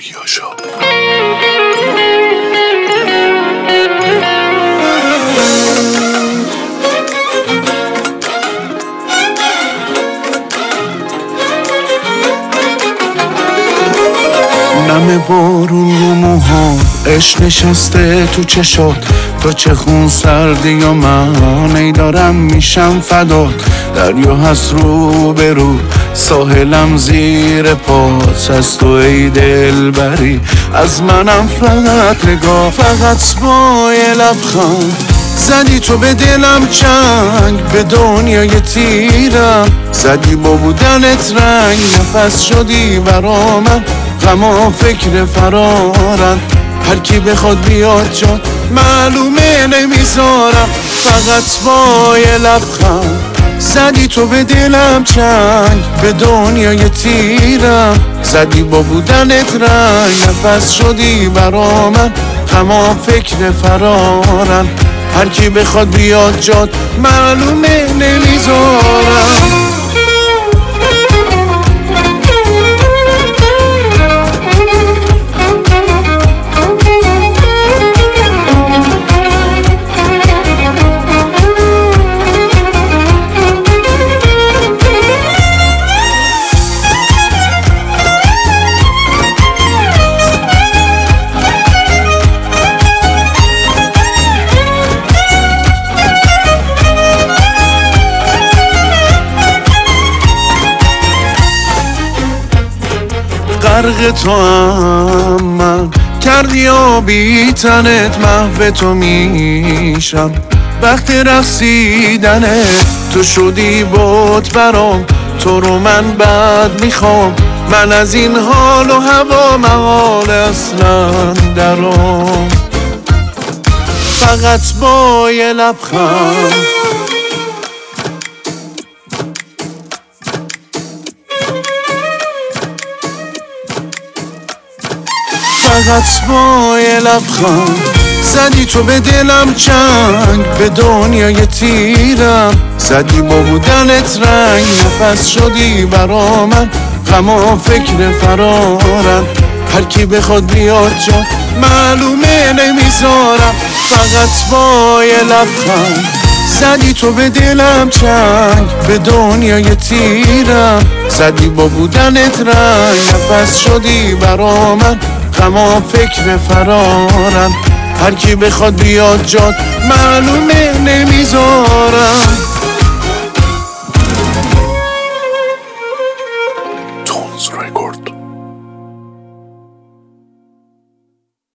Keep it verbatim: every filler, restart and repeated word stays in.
آریاشا. نم بارون رو موها، عشق نشسته تو چشات، تو چه خون سردی و من ای دارم میشم فدات. دریا هست رو به رو، ساحلم زیر پات، از تو ای دل بری، از منم فقط نگاه. فقط با یه لبخند زدی تو به دلم چنگ، به دنیای تیرم زدی با بودنت رنگ. نفس شدی برا من، غم و فکر فرارن، هر کی بخواد بیاد جات معلومه نمیذارم. فقط با یه لبخند زدی تو به دلم چنگ، به دنیای تیرم زدی با بودنت رنگ. نفس شدی برا من، غم و فکر فرارن، هر کی بخواد بیاد جات معلومه نمیذارم. غرق تو هم من کردی و بی تنت، محو تو میشم وقت رقصیدنت. تو شدی بوت برام، تو رو من بد میخوام، من از این حال و هوا مقال اصلا درام. فقط با یه لبخند فقط با یه لبخند زدی تو به دلم چنگ، به دنیای تیرم زدی با بودنت رنگ. نفس شدی برا من، غم و فکر فرارن، هر کی بخواد بیاد جات معلومه نمیذارم. فقط با یه لبخند زدی تو به دلم چنگ، به دنیای تیرم زدی با بودنت رنگ. نفس شدی برا من، غم و فکر فرارن، هر کی بخواد بیاد جات معلومه نمیذارم.